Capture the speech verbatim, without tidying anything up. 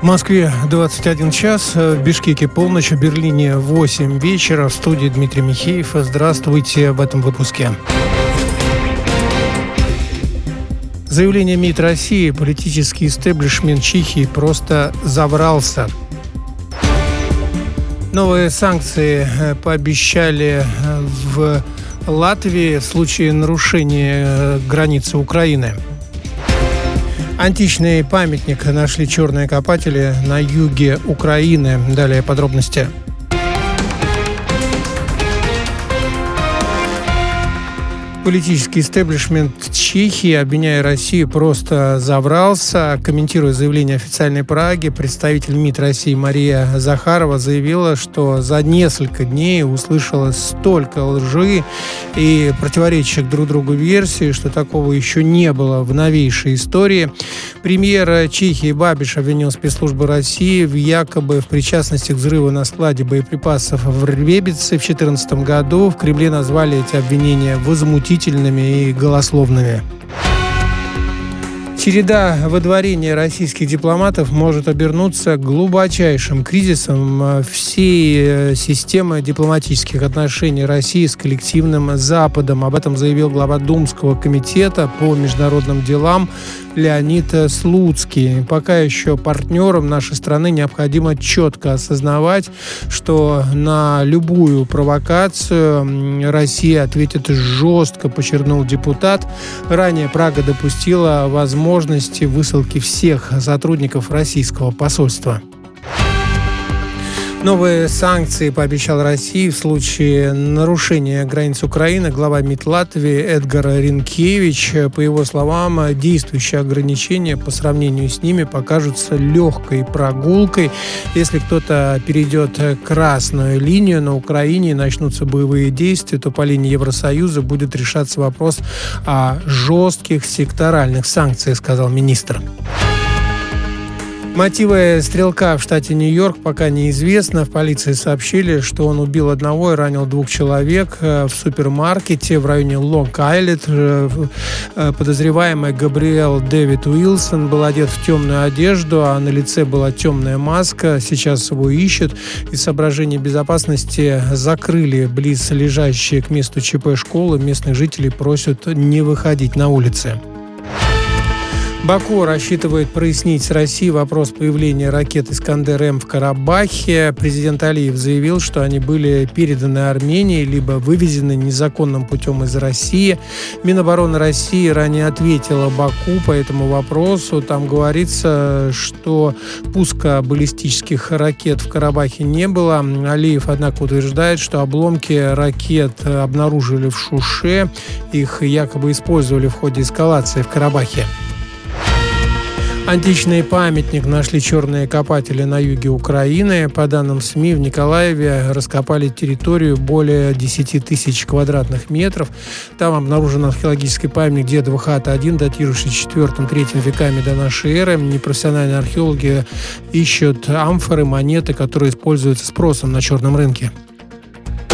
В Москве двадцать один час, в Бишкеке полночь, в Берлине восемь вечера. В студии Дмитрий Михеев. Здравствуйте в этом выпуске. Заявление МИД России: политический истеблишмент Чехии просто заврался. Новые санкции пообещали в Латвии в случае нарушения границы Украины. Античный памятник нашли черные копатели на юге Украины. Далее подробности. Политический истеблишмент Чехии, обвиняя Россию, просто заврался. Комментируя заявление официальной Праги, представитель МИД России Мария Захарова заявила, что за несколько дней услышала столько лжи и противоречащих друг другу версий, что такого еще не было в новейшей истории. Премьер Чехии Бабиш обвинил спецслужбы России в якобы в причастности к взрыву на складе боеприпасов в Рвебице в две тысячи четырнадцатом году. В Кремле назвали эти обвинения возмутительными и голословными. Череда выдворения российских дипломатов может обернуться глубочайшим кризисом всей системы дипломатических отношений России с коллективным Западом. Об этом заявил глава Думского комитета по международным делам Леонид Слуцкий. Пока еще партнерам нашей страны необходимо четко осознавать, что на любую провокацию Россия ответит жестко, подчеркнул депутат. Ранее Прага допустила возможности высылки всех сотрудников российского посольства. Новые санкции пообещал России в случае нарушения границ Украины глава МИД Латвии Эдгар Ринкевич. По его словам, действующие ограничения по сравнению с ними покажутся легкой прогулкой. Если кто-то перейдет красную линию на Украине и начнутся боевые действия, то по линии Евросоюза будет решаться вопрос о жестких секторальных санкциях, сказал министр. Мотивы стрелка в штате Нью-Йорк пока неизвестно. В полиции сообщили, что он убил одного и ранил двух человек в супермаркете в районе Лонг-Айленд. Подозреваемый Габриэл Дэвид Уилсон был одет в темную одежду, а на лице была темная маска. Сейчас его ищут. Из соображений безопасности закрыли близ лежащие к месту ЧП школы. Местных жителей просят не выходить на улицы. Баку рассчитывает прояснить с Россией вопрос появления ракет «Искандер-М» в Карабахе. Президент Алиев заявил, что они были переданы Армении, либо вывезены незаконным путем из России. Минобороны России ранее ответила Баку по этому вопросу. Там говорится, что пуска баллистических ракет в Карабахе не было. Алиев, однако, утверждает, что обломки ракет обнаружили в Шуше. Их якобы использовали в ходе эскалации в Карабахе. Античный памятник нашли черные копатели на юге Украины. По данным СМИ, в Николаеве раскопали территорию более десять тысяч квадратных метров. Там обнаружен археологический памятник Дедова хата один, датирующий четвёртым-третьим веками до нашей эры. Непрофессиональные археологи ищут амфоры, монеты, которые используются спросом на черном рынке.